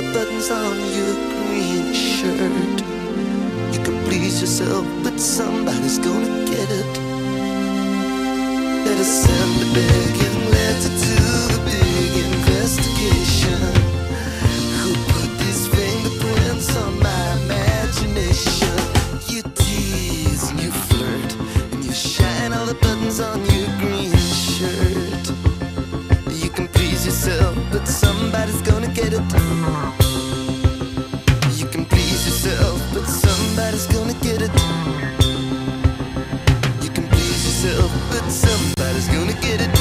the buttons on your green shirt. You can please yourself, but somebody's gonna get it. Let us send a begging letter to the big investigation. Who put these fingerprints on my imagination? You tease and you flirt and you shine all the buttons on your green shirt. You can please yourself, but somebody's gonna get it. You can please yourself, but somebody's gonna get it. You can please yourself, but somebody's gonna get it.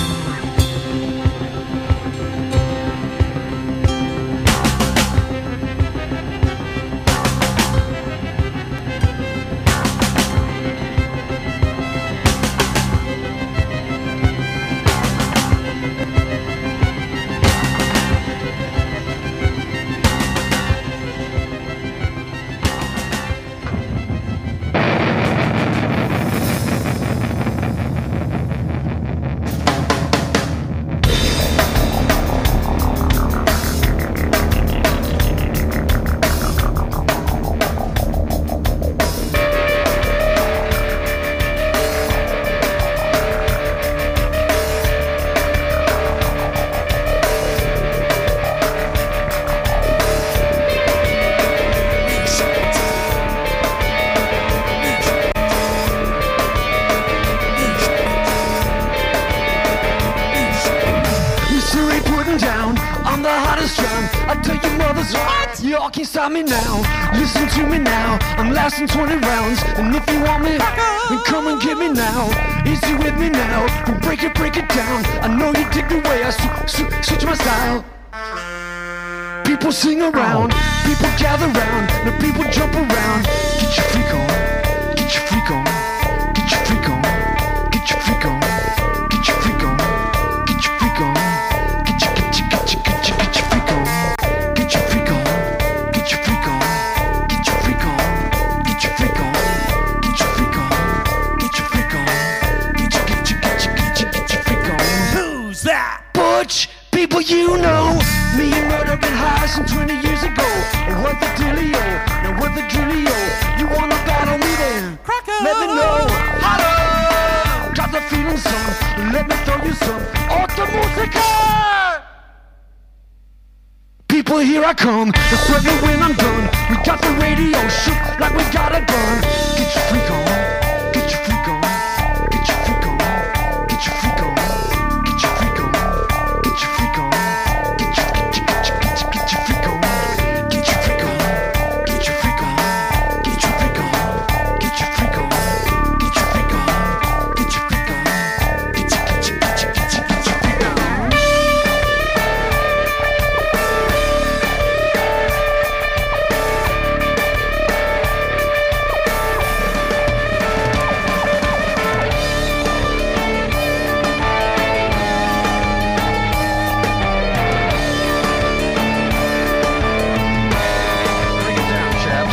You all can't stop me now. Listen to me now. I'm lasting 20 rounds. And if you want me, then come and get me now. Easy with me now. Then break it down. I know you dig the way I switch my style. People sing around. People gather round. The people jump around. Get your freak on. Get your freak on. Get your freak on. Get your freak on. Get your freak on. Get your freak on. Get your freak on. Get your freak on. Get your freak on. Get your freak on. Get your freak on. Get your freak on. Get your freak on. Get your freak on. Who's that? Butch, people you know. Me and Murder been high since 20 years ago. And what the dealio? Now what the drillio? You wanna battle me then? Let me know. Hello! Got the feeling, son. Let me throw you some Alta Musica! People, here I come. The sweating when I'm done. We got the radio shook like we got a gun. Get your freak on. Get your freak on. Get your freak on. Get your freak on. Get your freak on. Get your freak on. Get your freak on. Get your freak on. Get your freak on. Get your freak on. Get your freak on. Get your freak on. Get your freak on. Get your freak on. Bring it down, chaps.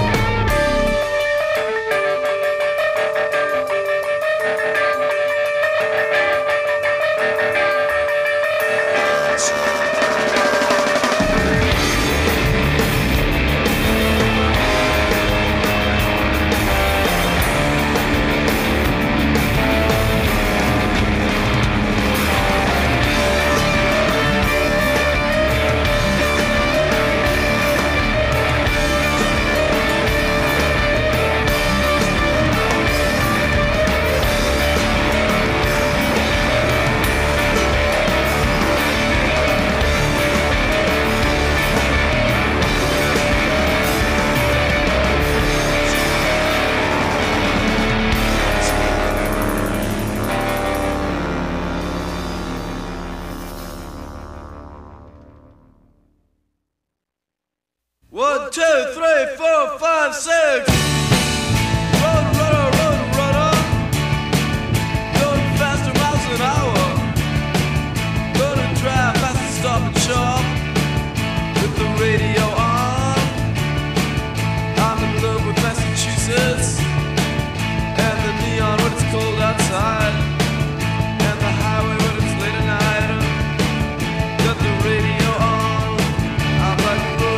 One, two, three, four, five, six. Run, runner, run, runner. Going faster miles an hour. Gonna drive fast and stop and shop. With the radio on. I'm in love with Massachusetts. And the neon when it's cold outside. And the highway when it's late at night. Got the radio on. I'm like a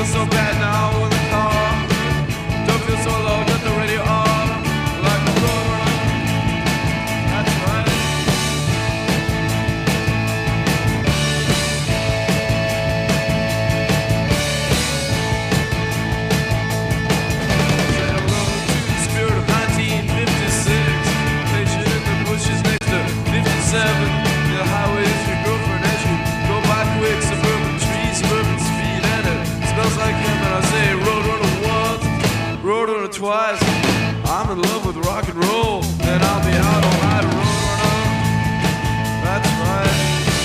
feel so bad now in the car. Don't feel so low, got the radio on. Like a road. That's right. Say hello to the spirit of 1956. Station in the bushes next to 57. The highway is your girlfriend as you go by quick. Suburban trees, suburban speed, and it smells like him. And I say road runner once, road runner twice. I'm in love with rock and roll, and I'll be out all night, road runner. That's right.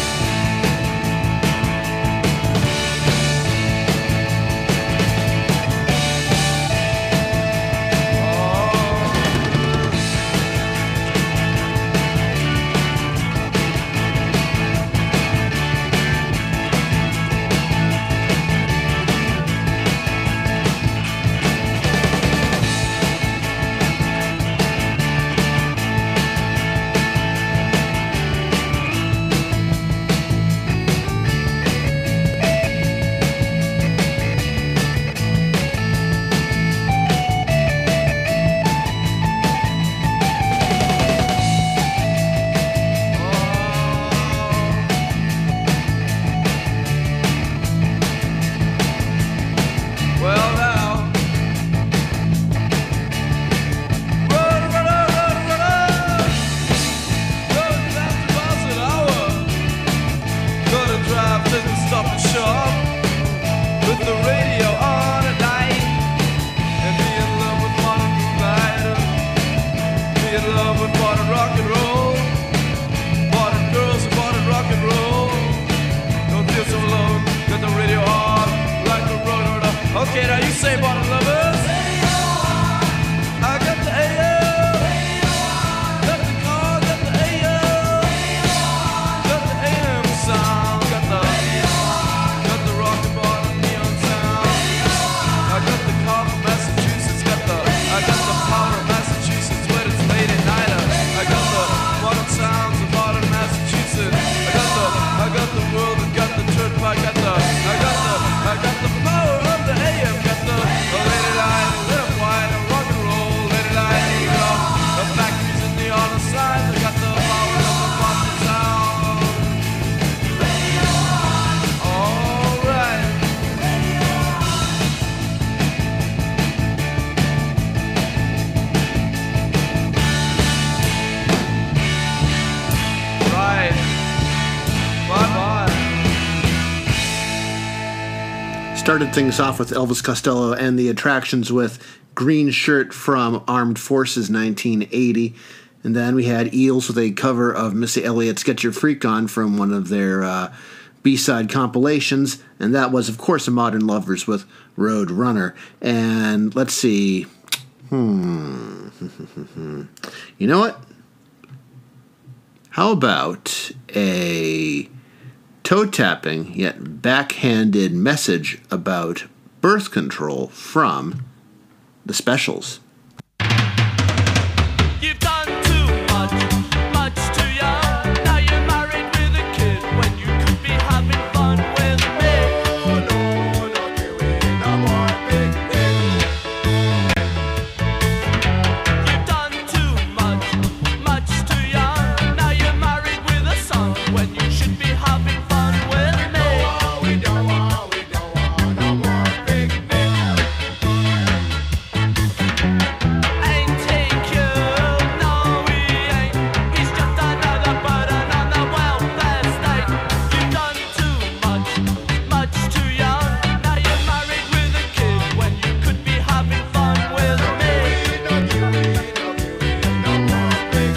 Well now, run, runner, going fast miles an hour. Gonna drive, doesn't stop and shop. With the radio on at night, and be in love with modern provider. Be in love with modern rock and roll. Modern girls and modern rock and roll. Don't feel so alone, got the radio on like a road runner. Okay, now you say modern lovers. I got the AO. Got the car, got the AO. Got the AM sound. Got the rock and modern neon sound. I got the car from Massachusetts. I got the power of Massachusetts when it's late at night. I got the modern sounds of modern Massachusetts. I got the world and got the turnpike. I got the power of the AM. Got the lady line, lit up white, rock and roll, lady line, rock. The factories and the honor signs. I got the power of the Boston sound. All right. Right. Bye-bye. Started things off with Elvis Costello and the Attractions with Green Shirt from Armed Forces 1980. And then we had Eels with a cover of Missy Elliott's Get Your Freak On from one of their B-side compilations. And that was, of course, a Modern Lovers with Road Runner. And let's see. You know what? How about a toe-tapping yet backhanded message about birth control from the Specials? You've done too much, much too young. Now you're married with a kid when you could be having fun with me. Oh no, don't give me no more big things. You've done too much, much too young. Now you're married with a son when you should be having fun with me. Oh, we don't want no more big things. Ain't he cute? No, he ain't. He's just another burden on the welfare state. You've done too much, much too young. Now you're married with a kid when you could be having fun with me. No more big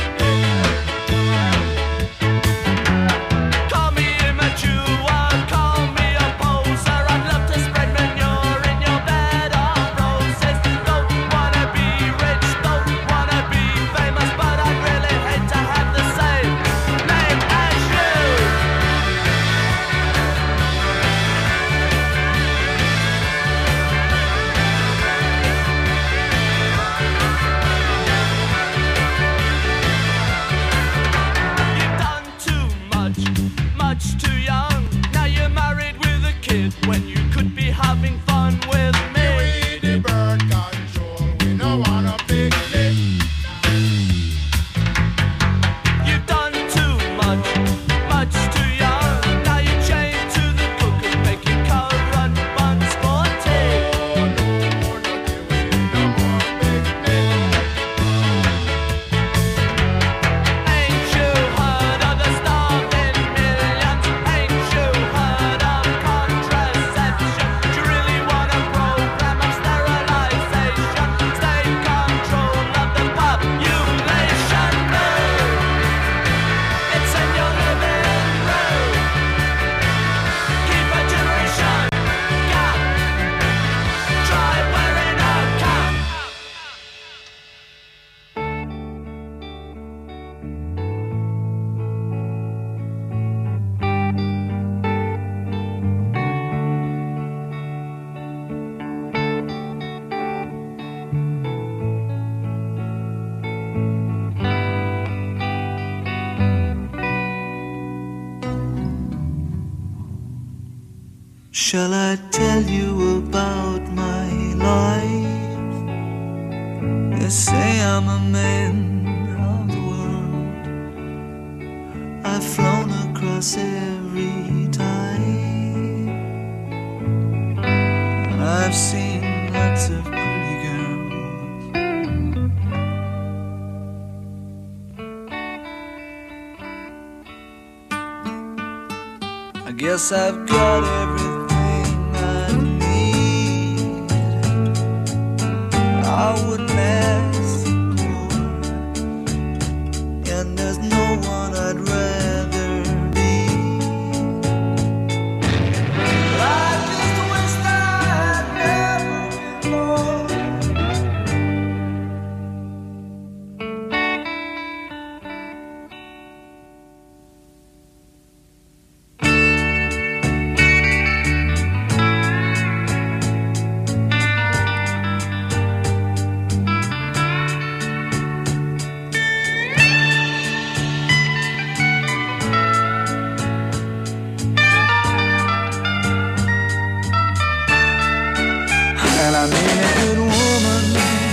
Call me immature, call me a poser. I'd love to spread manure in your bed of roses. Don't wanna be rich, don't wanna be famous, but I'd really hate to have the same name as you. You've done too much, much too young. Now you're married with a kid when you could could be having fun with me. We the bird control, we no want a picnic. You've done too much, much too young. Now you're chained to the cook and making currant buns for tea. Ain't you heard of the starving millions? Ain't you heard of contraception? Do you really want a program of sterilization? State control of the population. No, it's in your living room. Keep a generation gap. Try wearing a cap. Shall I tell you about my life? They say I'm a man of the world. I've flown across every tide. I've seen lots of pretty girls. I guess I've got everything I need. I wouldn't ask more, and there's no one I'd rather be. I just wish I'd never been born. And I need a good woman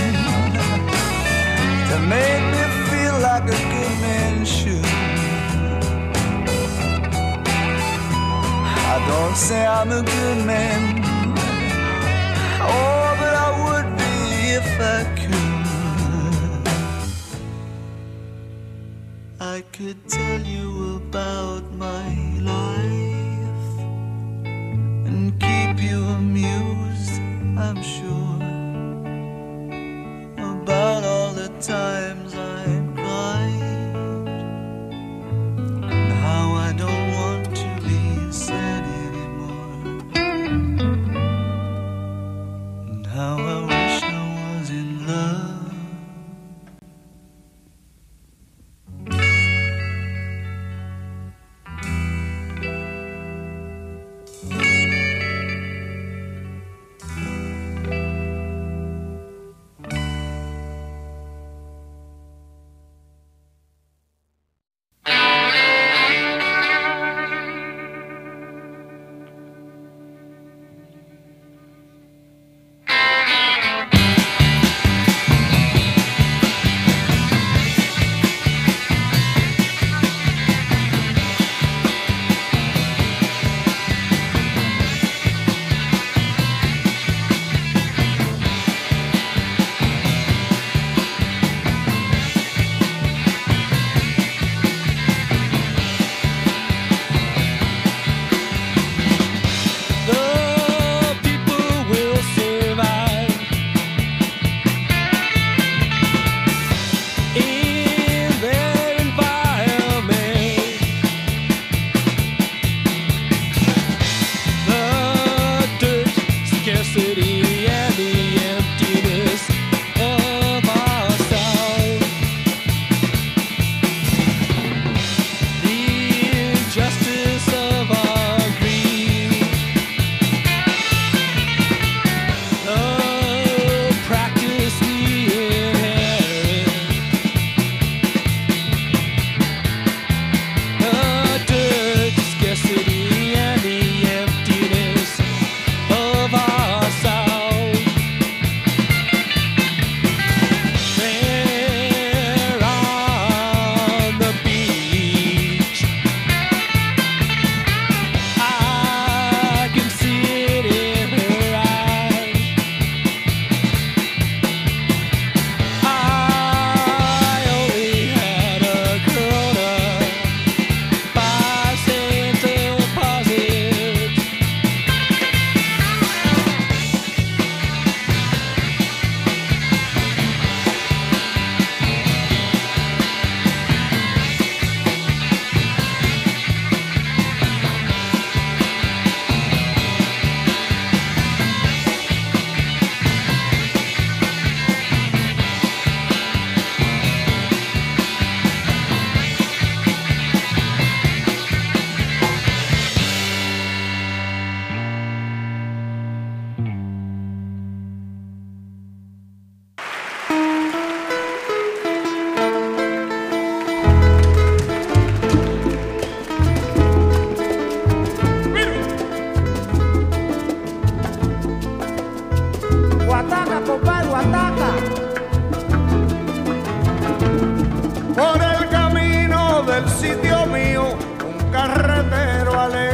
to make me feel like a good man should. I don't say I'm a good man, oh, but I would be if I could. I could tell you about my life and keep you amused, I'm sure, about all the times I cried and how I don't want to be sad anymore, and how I wish I was in love.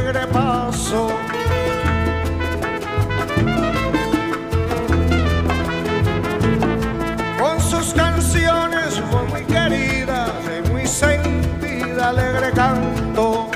alegre paso. Con sus canciones muy queridas y muy sentida, alegre canto.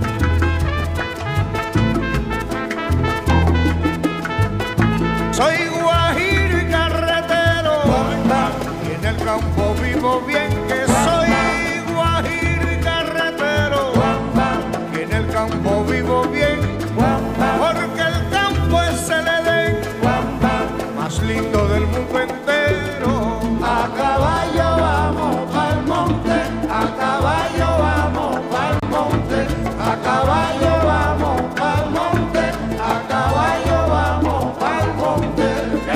Soy guajiro y carretero, y en el campo vivo bien, que soy guajiro y carretero, y en el campo vivo bien, porque el campo es el Edén más lindo del mundo entero. A caballo vamos pa'l monte, a caballo vamos pa'l monte, a caballo vamos pa'l monte, a caballo vamos pa'l monte.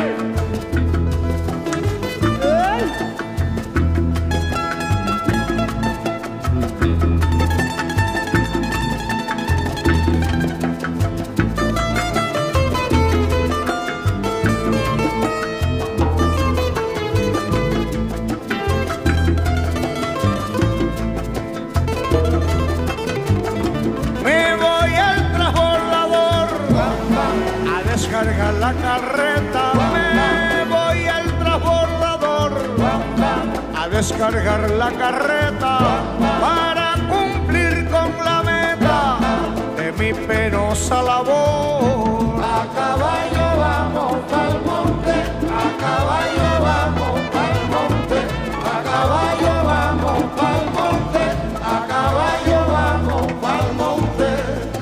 Me voy al transbordador a descargar la carreta. Me voy al transbordador a descargar la carreta para cumplir con la meta de mi penosa labor. A caballo vamos pa'l monte, a caballo vamos pa'l monte, a caballo vamos pa'l monte, a caballo vamos pa'l monte.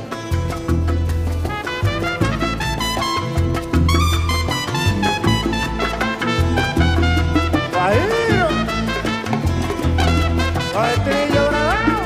Guajiro, Guajillo Bravo.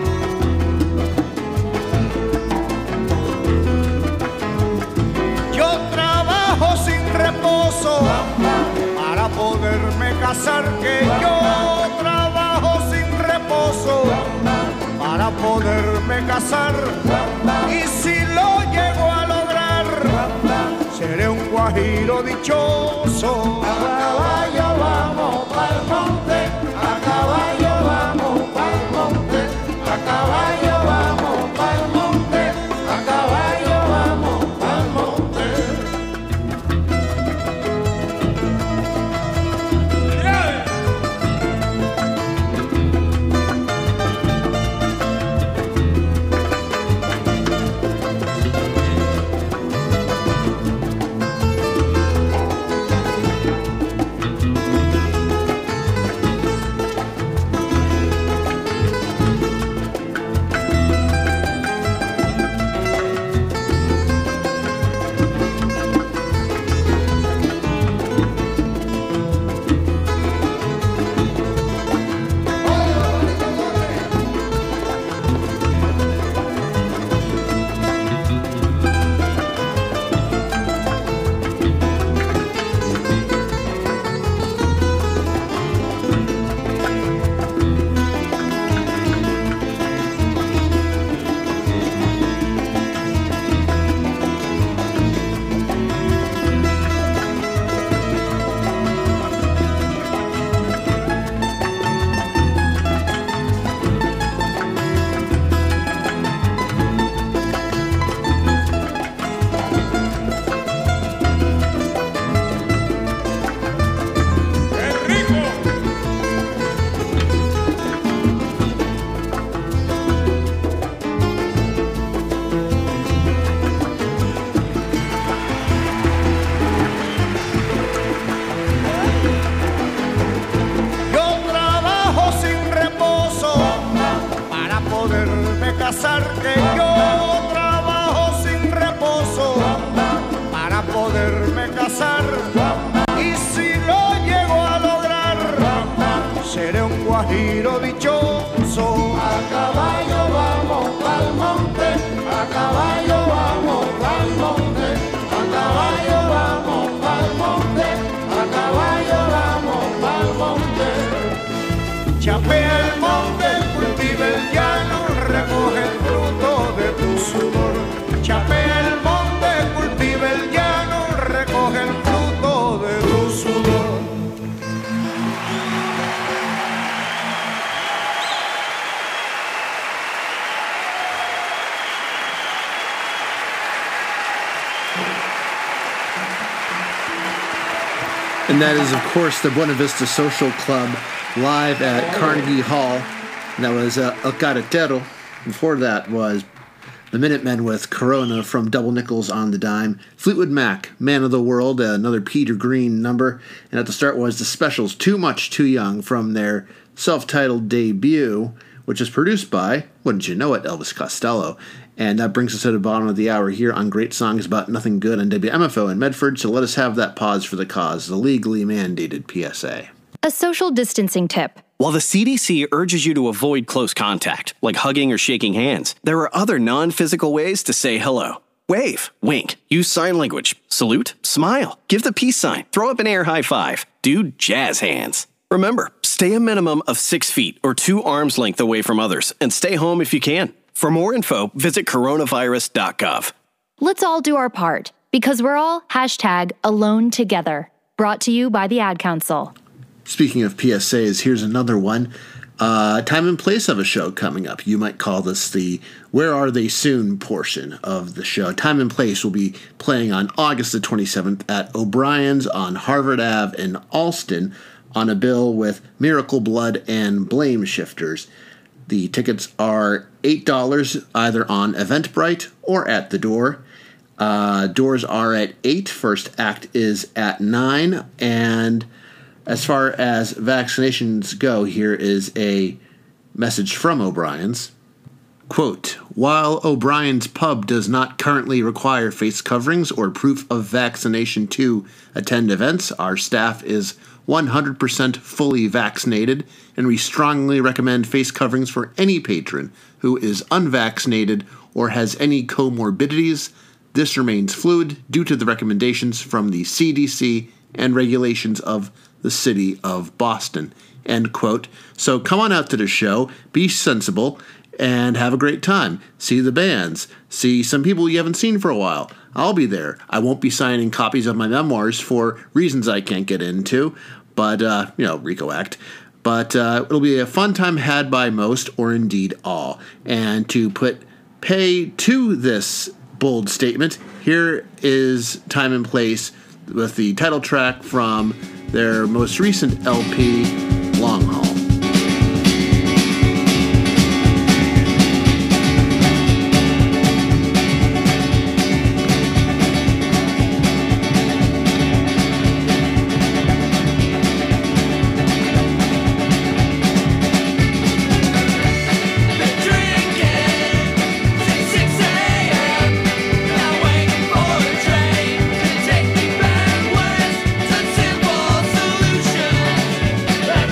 Yo trabajo sin reposo para poderme casar, que yo trabajo sin reposo para poderme casar, y si lo llego a lograr seré un guajiro dichoso. A caballo vamos pa'l monte, a caballo vamos pa'l monte, a caballo vamos pa'l monte, a caballo vamos pa'l monte. casar, que yo trabajo sin reposo para poderme casar. Y si lo llego a lograr, seré un guajiro dichoso. A caballo vamos pa'l monte, a caballo vamos pa'l monte, a caballo vamos pa'l monte, a caballo vamos pa'l monte. Chapea el monte, cultiva el llano, recoge el fruto de tu sudor. Chapea el monte, cultiva el llano, recoge el fruto de tu sudor. And that is, of course, the Buena Vista Social Club live at Carnegie Hall. And that was El Carretero. Before that was the Minutemen with Corona from Double Nickels on the Dime. Fleetwood Mac, Man of the World, another Peter Green number. And at the start was the Specials, Too Much Too Young, from their self-titled debut, which is produced by, wouldn't you know it, Elvis Costello. And that brings us to the bottom of the hour here on Great Songs About Nothing Good on WMFO in Medford. So let us have that pause for the cause, the legally mandated PSA. A social distancing tip. While the CDC urges you to avoid close contact, like hugging or shaking hands, there are other non-physical ways to say hello. Wave, wink, use sign language, salute, smile, give the peace sign, throw up an air high five, do jazz hands. Remember, stay a minimum of 6 feet or 2 arms length away from others, and stay home if you can. For more info, visit coronavirus.gov. Let's all do our part, because we're all #AloneTogether. Brought to you by the Ad Council. Speaking of PSAs, here's another one. Time and place of a show coming up. You might call this the Where Are They Soon portion of the show. Time and Place will be playing on August the 27th at O'Brien's on Harvard Ave in Alston on a bill with Miracle Blood and Blame Shifters. The tickets are $8 either on Eventbrite or at the door. Doors are at 8. First act is at 9. And as far as vaccinations go, here is a message from O'Brien's. Quote, while O'Brien's Pub does not currently require face coverings or proof of vaccination to attend events, our staff is 100% fully vaccinated, and we strongly recommend face coverings for any patron who is unvaccinated or has any comorbidities. This remains fluid due to the recommendations from the CDC and regulations of the city of Boston. End quote. So come on out to the show, be sensible, and have a great time. See the bands. See some people you haven't seen for a while. I'll be there. I won't be signing copies of my memoirs for reasons I can't get into, but, RICO Act. But it'll be a fun time had by most, or indeed all. And to put pay to this bold statement, here is Time and Place with the title track from their most recent LP, Long Haul. Take me backwards to simple solutions.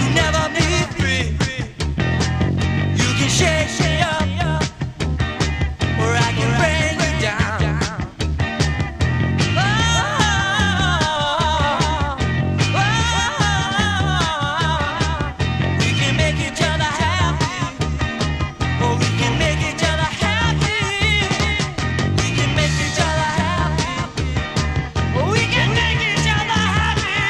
you'll never be free. You can shake me up, or I can bring you down. We can make each other happy, or we can make each other happy. We can make each other happy, or we can make each other happy.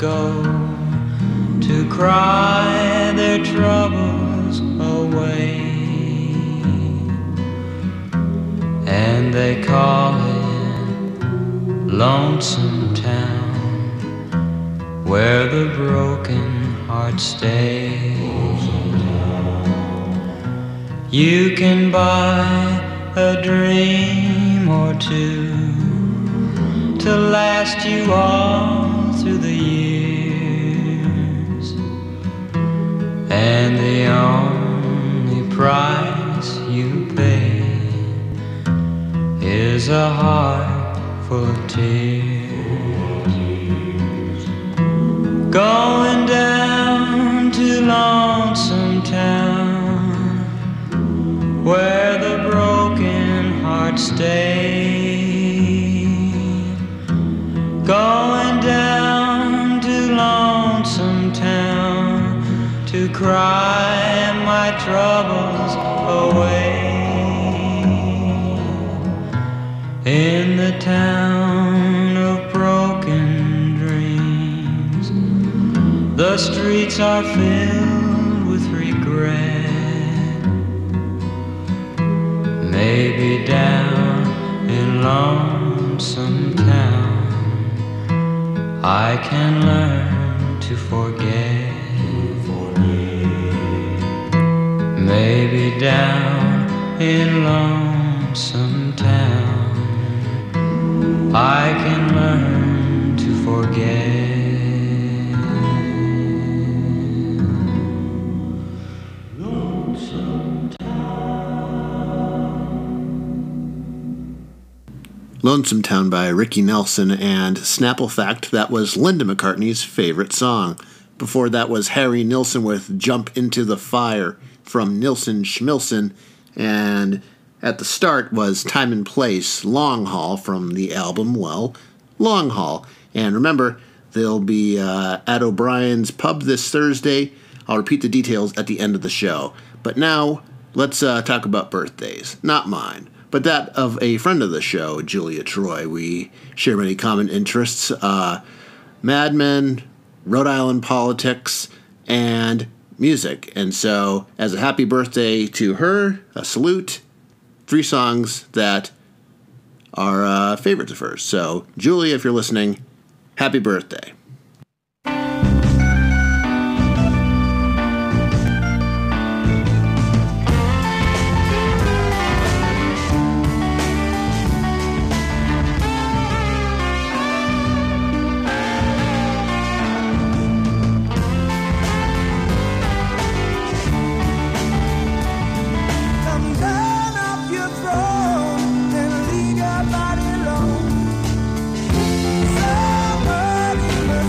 go to cry their troubles away, and they call it Lonesome Town, where the broken hearts stay. You can buy a dream or two to last you all through the years, and the only price you pay is a heart full of tears. Going down to Lonesome Town, where the broken hearts stay. Going down to Lonesome Town to cry my troubles away. In the town of broken dreams, the streets are filled with regret. Maybe down in Lonesome Town I can learn to forget. Maybe down in Lonesome Town I can learn to forget. Lonesome Town by Ricky Nelson, and Snapple Fact, that was Linda McCartney's favorite song. Before that was Harry Nilsson with Jump Into the Fire from Nilsson Schmilsson, and at the start was Time and Place, Long Haul from the album, well, Long Haul. And remember, they'll be at O'Brien's Pub this Thursday. I'll repeat the details at the end of the show. But now, let's talk about birthdays. Not mine, but that of a friend of the show, Julia Troy. We share many common interests, Mad Men, Rhode Island politics, and music. And so, as a happy birthday to her, a salute, 3 songs that are favorites of hers. So, Julia, if you're listening, happy birthday. Come down off your throne and leave your body alone. Somebody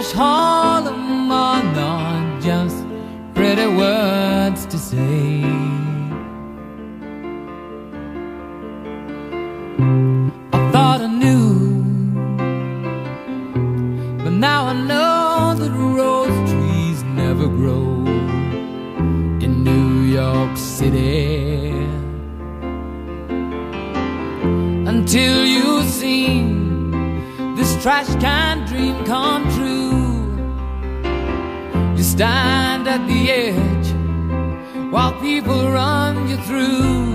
Spanish Harlem are not just pretty words to say. I thought I knew, but now I know that rose trees never grow in New York City until you've seen this trash can dream come true. You stand at the edge while people run you through.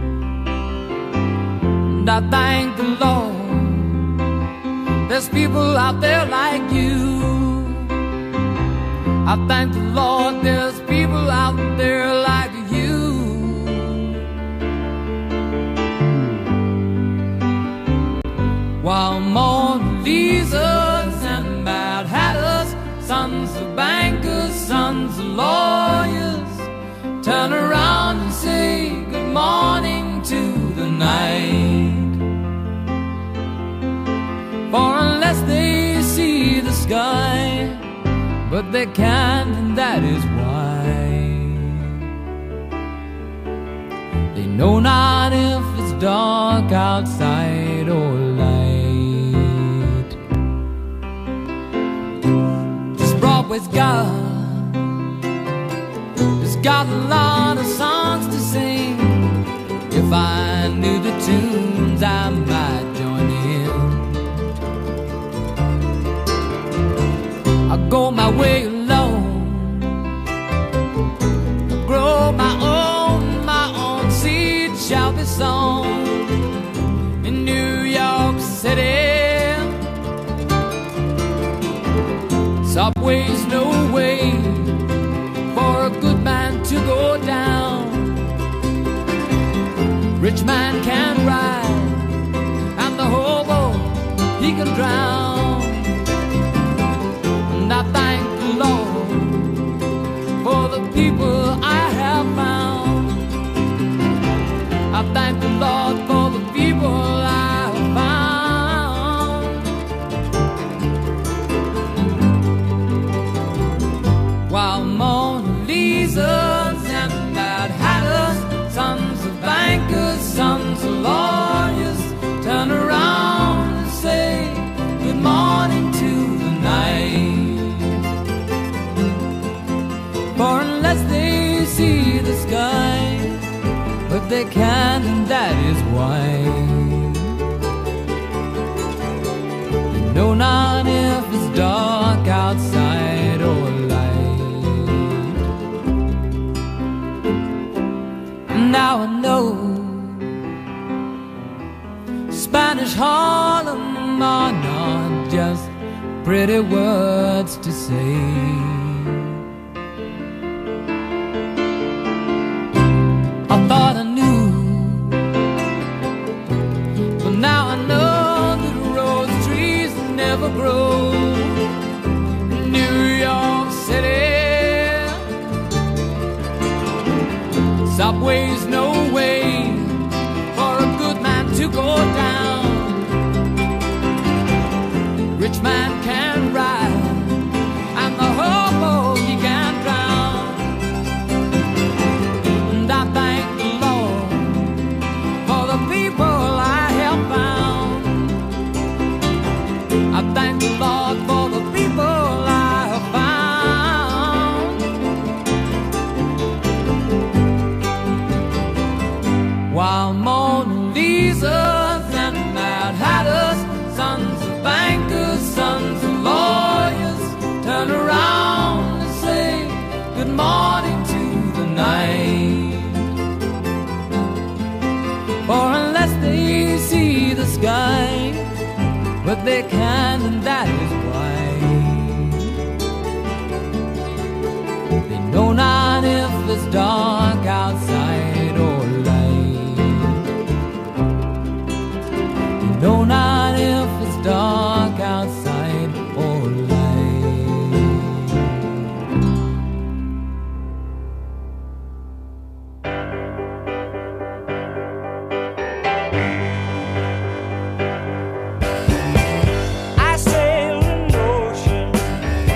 And I thank the Lord there's people out there like you. I thank the Lord there's people out there like you. While Mona Lisas and Mad Hatters, sons of bankers, sons of lawyers, turn around and say good morning to the night. For unless they see the sky, but they can't, and that is why they know not if it's dark outside or light. This Broadway's got a lot of songs to sing. If I knew the tunes, I might join in. I go my way alone, I grow my own seed shall be sown in New York City. Subway's no way for a good man to go down. Rich man can ride, and the hobo, he can drown. And I thank the Lord for the people I have found. I thank the Lord for the people I have found. While Mona Lisas and Mad Hatters, sons of bankers, sons of lawyers, turn around and say good morning to the night. For unless they see the sky, but they can't, and that is why they know not if it's dark outside or light. And now I know Spanish Harlem are not just pretty words to say. I thought I knew, but now I know that rose trees never grow in New York City. Subway's no way for a good man to go down. Rich man can ride, and the hobo, he can drown. And I thank the Lord for the people I have found. I thank the Lord for the people I have found. While Mona Lisas and Mad Hatters, sons of bankers, sons of lawyers, turn around and say good morning to the night. For unless they see the sky, but they can't, and that is why they know not if it's dark outside or light. They know not if it's dark outside or light. I sail an ocean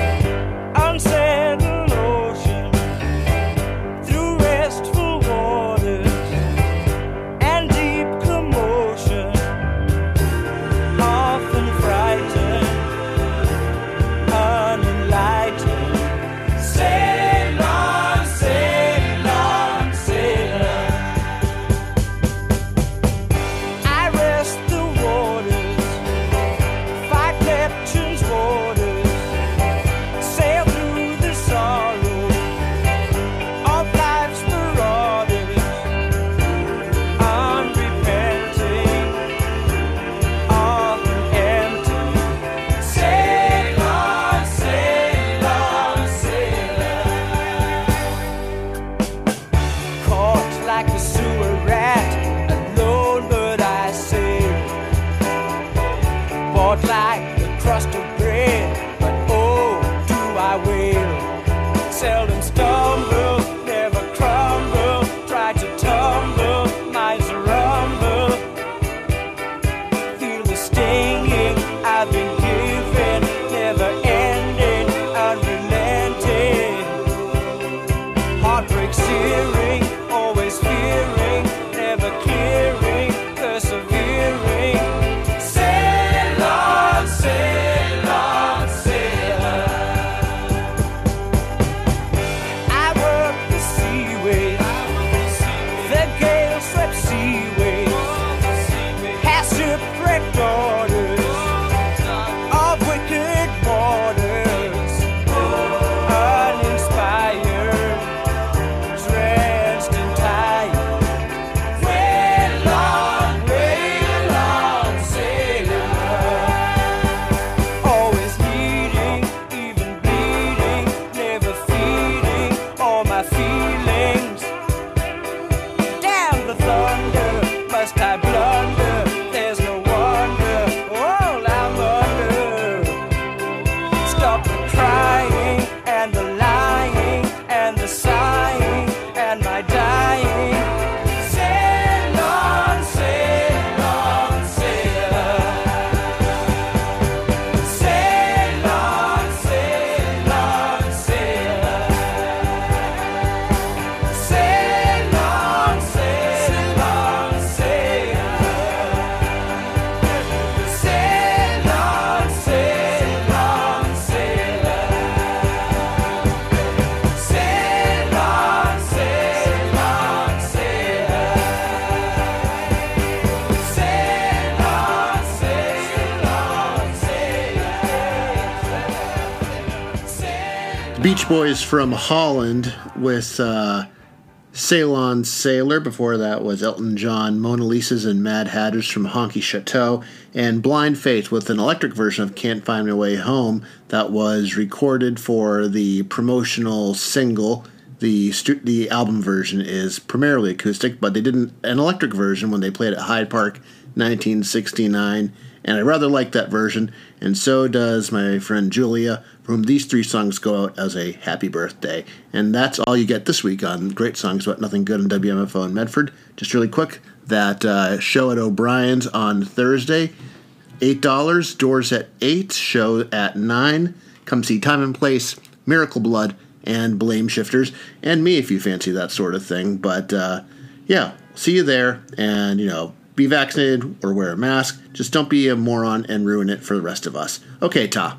Beach Boys from Holland with Ceylon Sailor. Before that was Elton John, Mona Lisa's and Mad Hatters from Honky Chateau, and Blind Faith with an electric version of Can't Find My Way Home that was recorded for the promotional single. The album version is primarily acoustic, but they did an electric version when they played at Hyde Park 1969, and I rather like that version, and so does my friend Julia, for whom these three songs go out as a happy birthday. And that's all you get this week on Great Songs About Nothing Good on WMFO in Medford. Just really quick, that show at O'Brien's on Thursday, $8, doors at 8, show at 9. Come see Time and Place, Miracle Blood, and Blame Shifters, and me if you fancy that sort of thing. But yeah, see you there, and be vaccinated or wear a mask. Just don't be a moron and ruin it for the rest of us. Okay, Ta.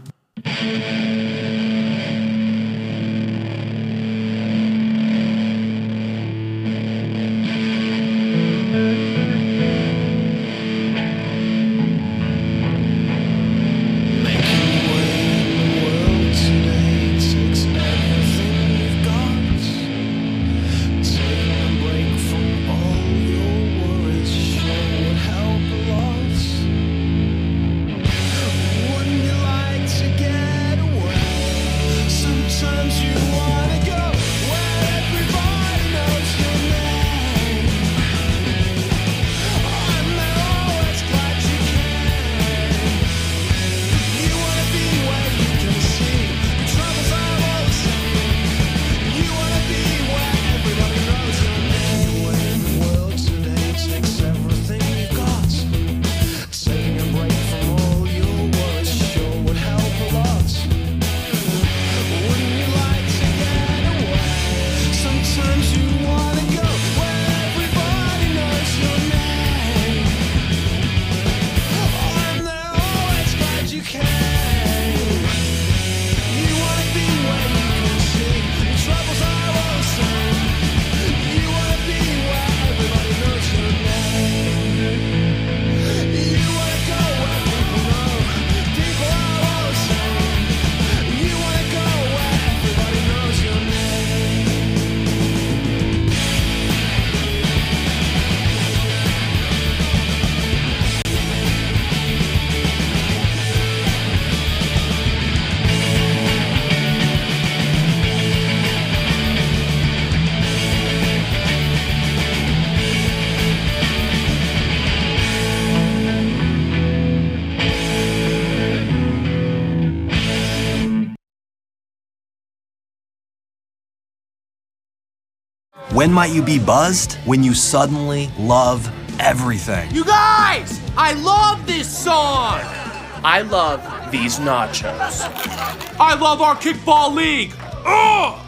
When might you be buzzed? When you suddenly love everything. You guys! I love this song! I love these nachos. I love our kickball league! Ugh!